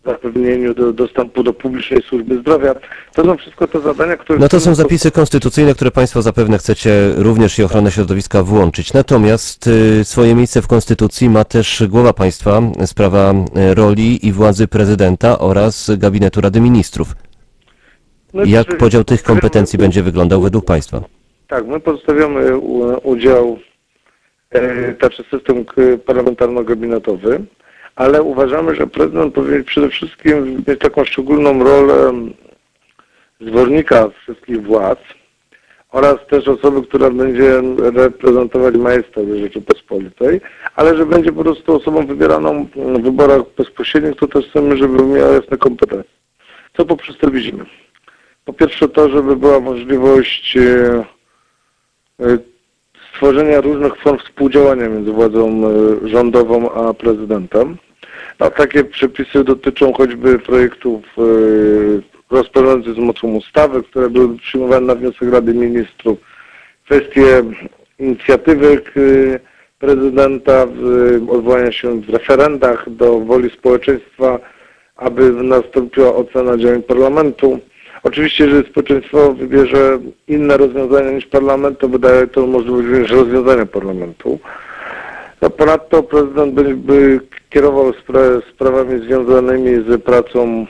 zapewnieniu dostępu do publicznej służby zdrowia. To są wszystko te zadania, które... No to są zapisy konstytucyjne, które Państwo zapewne chcecie również i ochronę środowiska włączyć. Natomiast swoje miejsce w konstytucji ma też głowa państwa, sprawa roli i władzy prezydenta oraz gabinetu Rady Ministrów. No Jak podział tych kompetencji będzie wyglądał według państwa? Tak, my pozostawiamy udział, znaczy system parlamentarno-gabinetowy, ale uważamy, że prezydent powinien przede wszystkim mieć taką szczególną rolę zwornika wszystkich władz oraz też osoby, która będzie reprezentować majestat Rzeczypospolitej, ale że będzie po prostu osobą wybieraną w wyborach bezpośrednich, to też chcemy, żeby miała jasne kompetencje. Co poprzez to widzimy? Po pierwsze to, żeby była możliwość stworzenia różnych form współdziałania między władzą rządową a prezydentem. A takie przepisy dotyczą choćby projektów rozporządzeń z mocą ustawy, które były przyjmowane na wniosek Rady Ministrów, kwestie inicjatywy prezydenta, odwołania się w referendach do woli społeczeństwa, aby nastąpiła ocena działań parlamentu. Oczywiście, jeżeli społeczeństwo wybierze inne rozwiązania niż parlament, to wydaje to możliwość również rozwiązania parlamentu. No, ponadto prezydent by kierował sprawami związanymi z pracą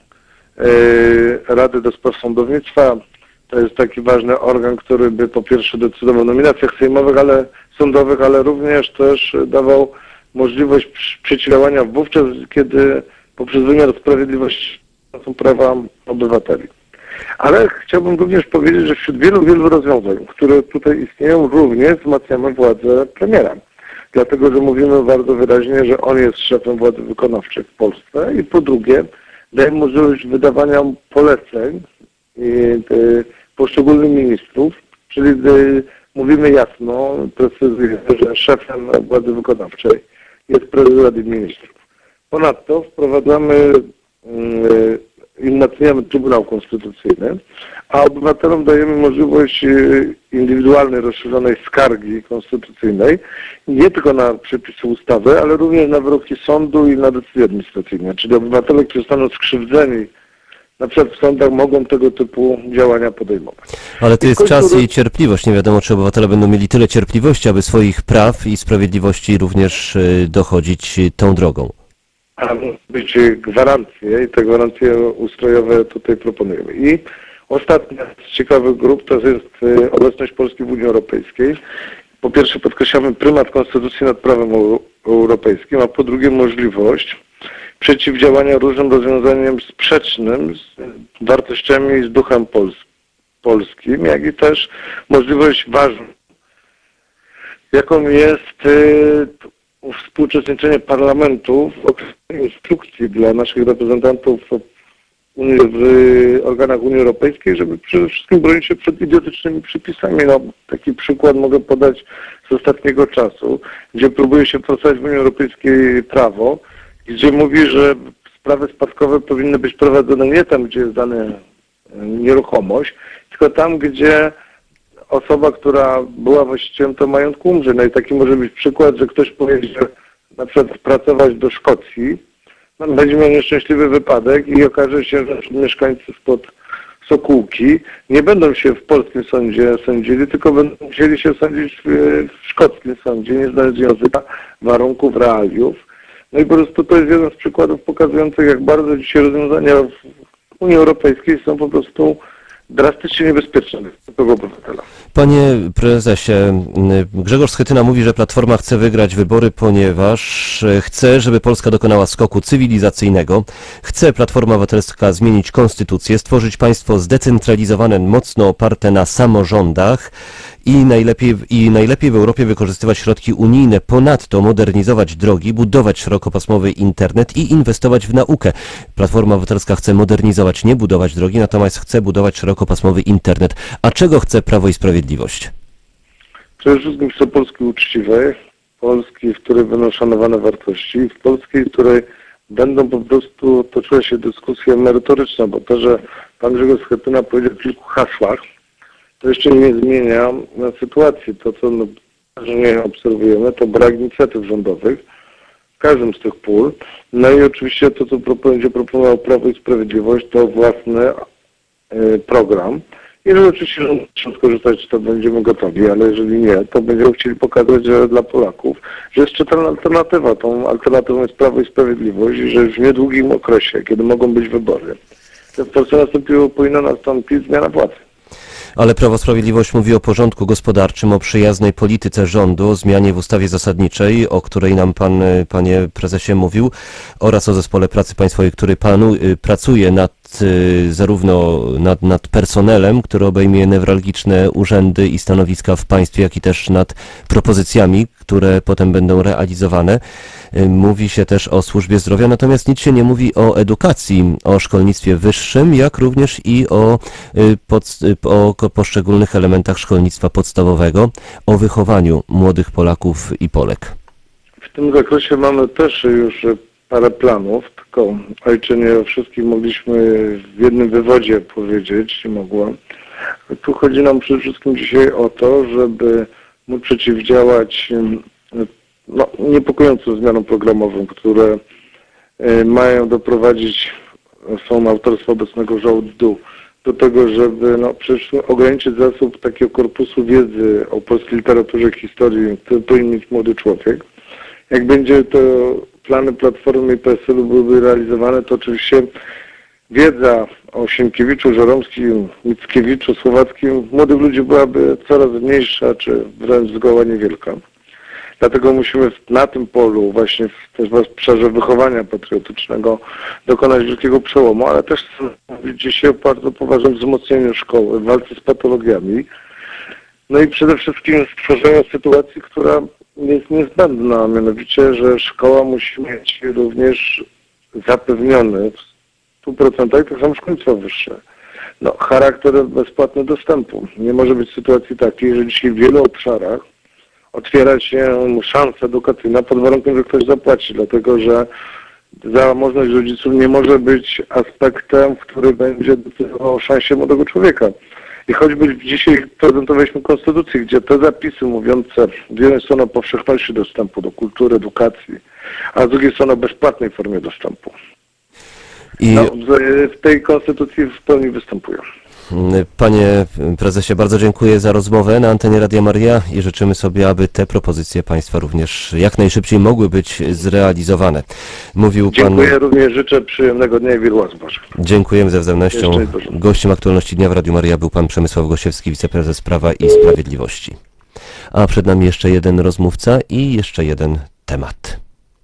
Rady do Spraw Sądownictwa. To jest taki ważny organ, który by po pierwsze decydował o nominacjach sejmowych, sądowych, ale również też dawał możliwość przeciwdziałania wówczas, kiedy poprzez wymiar sprawiedliwości są prawa obywateli. Ale chciałbym również powiedzieć, że wśród wielu rozwiązań, które tutaj istnieją, również wzmacniamy władzę premiera. Dlatego, że mówimy bardzo wyraźnie, że on jest szefem władzy wykonawczej w Polsce i po drugie daje możliwość wydawania poleceń poszczególnych ministrów, czyli mówimy jasno, precyzyjnie, że szefem władzy wykonawczej jest prezes Rady Ministrów. Ponadto wprowadzamy i umacniamy Trybunał Konstytucyjny, a obywatelom dajemy możliwość indywidualnej, rozszerzonej skargi konstytucyjnej, nie tylko na przepisy ustawy, ale również na wyroki sądu i na decyzje administracyjne. Czyli obywatele, którzy zostaną skrzywdzeni na przykład w sądach, mogą tego typu działania podejmować. Ale to jest czas i cierpliwość. Nie wiadomo, czy obywatele będą mieli tyle cierpliwości, aby swoich praw i sprawiedliwości również dochodzić tą drogą. A być gwarancje i te gwarancje ustrojowe tutaj proponujemy. I ostatnia z ciekawych grup to jest obecność Polski w Unii Europejskiej. Po pierwsze podkreślamy prymat konstytucji nad prawem europejskim, a po drugie możliwość przeciwdziałania różnym rozwiązaniom sprzecznym z wartościami i z duchem polskim, jak i też możliwość ważną, jaką jest współuczestniczenie parlamentu w określeniu instrukcji dla naszych reprezentantów w organach Unii Europejskiej, żeby przede wszystkim bronić się przed idiotycznymi przepisami. No, taki przykład mogę podać z ostatniego czasu, gdzie próbuje się wprowadzić w Unii Europejskiej prawo, gdzie mówi, że sprawy spadkowe powinny być prowadzone nie tam, gdzie jest dana nieruchomość, tylko tam, gdzie osoba, która była właścicielem tego majątku, umrze. No i taki może być przykład, że ktoś pojedzie na przykład pracować do Szkocji, no, będzie miał nieszczęśliwy wypadek i okaże się, że mieszkańcy spod Sokółki nie będą się w polskim sądzie sądzili, tylko będą musieli się sądzić w szkockim sądzie, nie znając języka, warunków, realiów. No i po prostu to jest jeden z przykładów pokazujących, jak bardzo dzisiaj rozwiązania w Unii Europejskiej są po prostu drastycznie niebezpieczne dla tego obywatela. Panie prezesie, Grzegorz Schetyna mówi, że Platforma chce wygrać wybory, ponieważ chce, żeby Polska dokonała skoku cywilizacyjnego. Chce Platforma Obywatelska zmienić konstytucję, stworzyć państwo zdecentralizowane, mocno oparte na samorządach i najlepiej w Europie wykorzystywać środki unijne. Ponadto modernizować drogi, budować szerokopasmowy internet i inwestować w naukę. Platforma Obywatelska chce modernizować, nie budować drogi, natomiast chce budować szerokopasmowy internet. A czego chce Prawo i Sprawiedliwość? Przede wszystkim chcę Polski uczciwej, Polski, w której będą szanowane wartości, w Polskiej, w której będą po prostu toczyły się dyskusje merytoryczne, bo to, że pan Grzegorz Schetyna powiedział o kilku hasłach, to jeszcze nie zmienia sytuacji. To, co nie obserwujemy, to brak inicjatyw rządowych. każdym z tych pól. No i oczywiście to, co będzie proponował Prawo i Sprawiedliwość, to własny program. Jeżeli oczywiście chcą skorzystać, to będziemy gotowi, ale jeżeli nie, to będziemy chcieli pokazać, że dla Polaków, że jest czytelna alternatywa. Tą alternatywą jest Prawo i Sprawiedliwość i że już w niedługim okresie, kiedy mogą być wybory, to w Polsce powinna nastąpić zmiana władzy. Ale Prawo i Sprawiedliwość mówi o porządku gospodarczym, o przyjaznej polityce rządu, o zmianie w ustawie zasadniczej, o której nam pan, panie prezesie, mówił, oraz o zespole pracy państwowej, który pracuje zarówno nad personelem, który obejmie newralgiczne urzędy i stanowiska w państwie, jak i też nad propozycjami, które potem będą realizowane. Mówi się też o służbie zdrowia, natomiast nic się nie mówi o edukacji, o szkolnictwie wyższym, jak również i o poszczególnych elementach szkolnictwa podstawowego, o wychowaniu młodych Polaków i Polek. W tym zakresie mamy też już parę planów, tylko ojcze nie o wszystkich mogliśmy w jednym wywodzie powiedzieć, nie mogłem. Tu chodzi nam przede wszystkim dzisiaj o to, żeby móc przeciwdziałać niepokojącym zmianom programowym, które mają doprowadzić, są autorstwa obecnego rządu, do tego, żeby przede wszystkim ograniczyć zasób takiego korpusu wiedzy o polskiej literaturze, historii, który powinien mieć młody człowiek. Jak będzie to plany Platformy i PSL-u byłyby realizowane, to oczywiście wiedza o Sienkiewiczu, Żeromskim, Mickiewiczu, Słowackim młodych ludzi byłaby coraz mniejsza, czy wręcz zgoła niewielka. Dlatego musimy na tym polu, właśnie też w obszarze wychowania patriotycznego, dokonać wielkiego przełomu, ale też mówić dzisiaj o bardzo poważnym wzmocnieniu szkoły, w walce z patologiami. No i przede wszystkim stworzeniu sytuacji, która jest niezbędna, a mianowicie, że szkoła musi mieć również zapewniony w 100%, tak samo szkolnictwo wyższe, charakter bezpłatnego dostępu. Nie może być sytuacji takiej, że dzisiaj w wielu obszarach otwiera się szansa edukacyjna pod warunkiem, że ktoś zapłaci, dlatego że zamożność rodziców nie może być aspektem, który będzie decydował o szansie młodego człowieka. I choćby dzisiaj prezentowaliśmy konstytucję, gdzie te zapisy mówiące z jednej strony o powszechności dostępu do kultury, edukacji, a z drugiej strony o bezpłatnej formie dostępu. W tej konstytucji w pełni występują. Panie prezesie, bardzo dziękuję za rozmowę na antenie Radia Maryja i życzymy sobie, aby te propozycje państwa również jak najszybciej mogły być zrealizowane. Mówił pan... Dziękuję, również życzę przyjemnego dnia i wielu łask Bożych. Dziękujemy ze wzajemnością. Gościem Aktualności Dnia w Radiu Maryja był pan Przemysław Gosiewski, wiceprezes Prawa i Sprawiedliwości. A przed nami jeszcze jeden rozmówca i jeszcze jeden temat.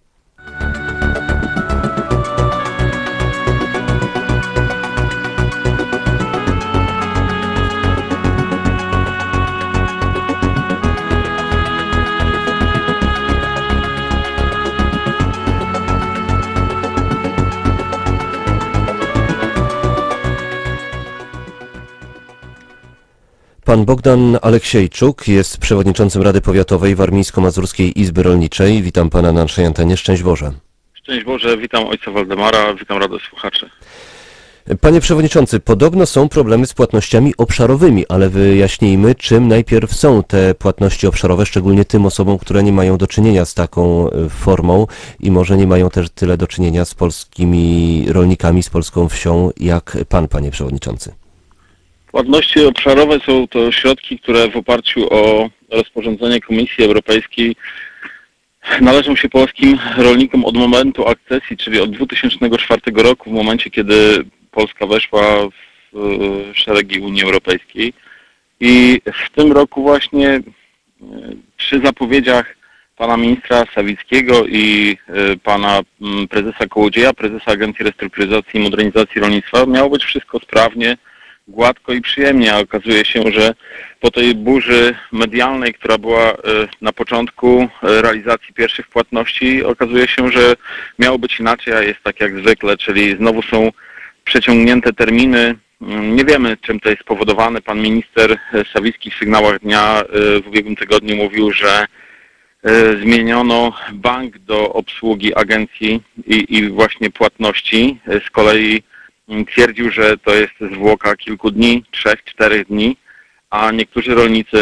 Pan Bogdan Aleksiejczuk jest przewodniczącym Rady Powiatowej Warmińsko-Mazurskiej Izby Rolniczej. Witam pana na naszej antenie. Szczęść Boże. Szczęść Boże, witam ojca Waldemara, witam radę słuchaczy. Panie przewodniczący, podobno są problemy z płatnościami obszarowymi, ale wyjaśnijmy, czym najpierw są te płatności obszarowe, szczególnie tym osobom, które nie mają do czynienia z taką formą i może nie mają też tyle do czynienia z polskimi rolnikami, z polską wsią, jak pan, panie przewodniczący. Płatności obszarowe są to środki, które w oparciu o rozporządzenie Komisji Europejskiej należą się polskim rolnikom od momentu akcesji, czyli od 2004 roku, w momencie, kiedy Polska weszła w szeregi Unii Europejskiej. I w tym roku właśnie przy zapowiedziach pana ministra Sawickiego i pana prezesa Kołodzieja, prezesa Agencji Restrukturyzacji i Modernizacji Rolnictwa, miało być wszystko sprawnie, gładko i przyjemnie, a okazuje się, że po tej burzy medialnej, która była na początku realizacji pierwszych płatności, okazuje się, że miało być inaczej, a jest tak jak zwykle, czyli znowu są przeciągnięte terminy. Nie wiemy, czym to jest spowodowane. Pan minister Sawicki w sygnałach dnia w ubiegłym tygodniu mówił, że zmieniono bank do obsługi agencji i właśnie płatności. Z kolei twierdził, że to jest zwłoka kilku dni, 3-4 dni, a niektórzy rolnicy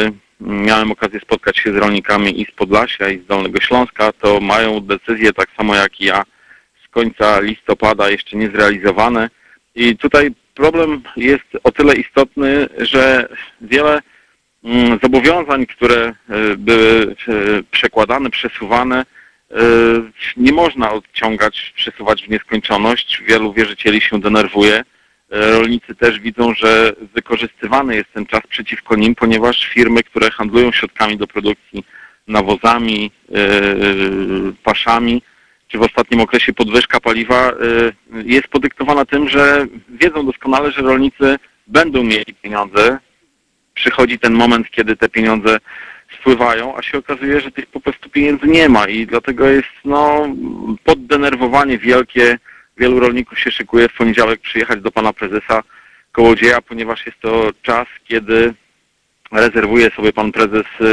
miałem okazję spotkać się z rolnikami i z Podlasia, i z Dolnego Śląska, to mają decyzje tak samo jak i ja z końca listopada jeszcze niezrealizowane. I tutaj problem jest o tyle istotny, że wiele zobowiązań, które były przekładane, przesuwane, nie można odciągać, przesuwać w nieskończoność. Wielu wierzycieli się denerwuje. Rolnicy też widzą, że wykorzystywany jest ten czas przeciwko nim, ponieważ firmy, które handlują środkami do produkcji, nawozami, paszami, czy w ostatnim okresie podwyżka paliwa jest podyktowana tym, że wiedzą doskonale, że rolnicy będą mieli pieniądze. Przychodzi ten moment, kiedy te pieniądze spływają, a się okazuje, że tych po prostu pieniędzy nie ma i dlatego jest poddenerwowanie wielkie. Wielu rolników się szykuje w poniedziałek przyjechać do pana prezesa Kołodzieja, ponieważ jest to czas, kiedy rezerwuje sobie pan prezes